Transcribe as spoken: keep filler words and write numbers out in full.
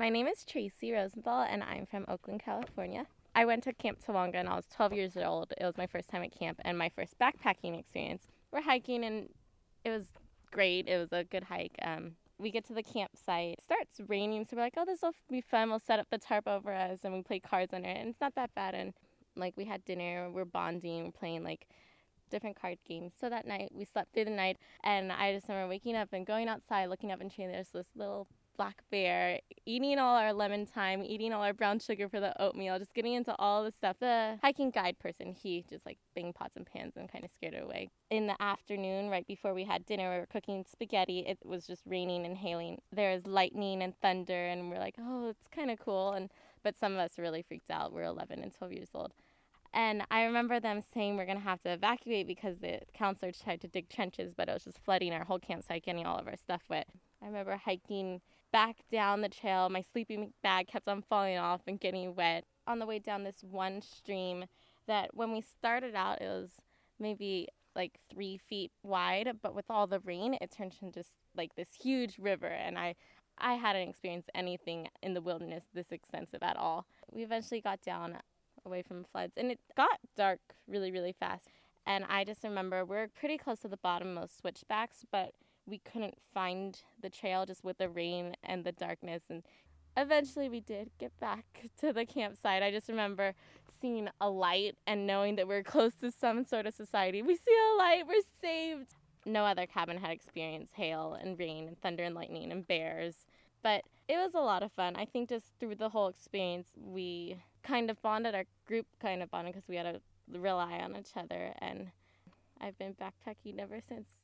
My name is Tracy Rosenthal, and I'm from Oakland, California. I went to Camp Tawonga when I was twelve years old. It was my first time at camp and my first backpacking experience. We're hiking, and it was great. It was a good hike. Um, we get to the campsite. It starts raining, so we're like, oh, this will be fun. We'll set up the tarp over us, and we play cards under it, and it's not that bad. And, like, we had dinner. We're bonding. We're playing, like, different card games. So that night, we slept through the night, and I just remember waking up and going outside, looking up, and there's this little black bear eating all our lemon thyme, eating all our brown sugar for the oatmeal, just getting into all the stuff. The hiking guide person, he just like banged pots and pans and kind of scared it away. In the afternoon, right before we had dinner, we were cooking spaghetti. It was just raining and hailing. There was lightning and thunder, and we're like, oh, it's kind of cool. And but some of us really freaked out. We're eleven and twelve years old. And I remember them saying we're going to have to evacuate because the counselor tried to dig trenches, but it was just flooding our whole campsite, getting all of our stuff wet. I remember hiking back down the trail. My sleeping bag kept on falling off and getting wet. On the way down this one stream that when we started out, it was maybe like three feet wide, but with all the rain, it turned into just like this huge river. And I, I hadn't experienced anything in the wilderness this extensive at all. We eventually got down away from floods, and it got dark really, really fast. And I just remember we were pretty close to the bottommost switchbacks, but we couldn't find the trail just with the rain and the darkness. And eventually we did get back to the campsite. I just remember seeing a light and knowing that we we're close to some sort of society. We see a light, we're saved. No other cabin had experienced hail and rain and thunder and lightning and bears. But it was a lot of fun. I think just through the whole experience, we kind of bonded, our group kind of bonded because we had to rely on each other. And I've been backpacking ever since.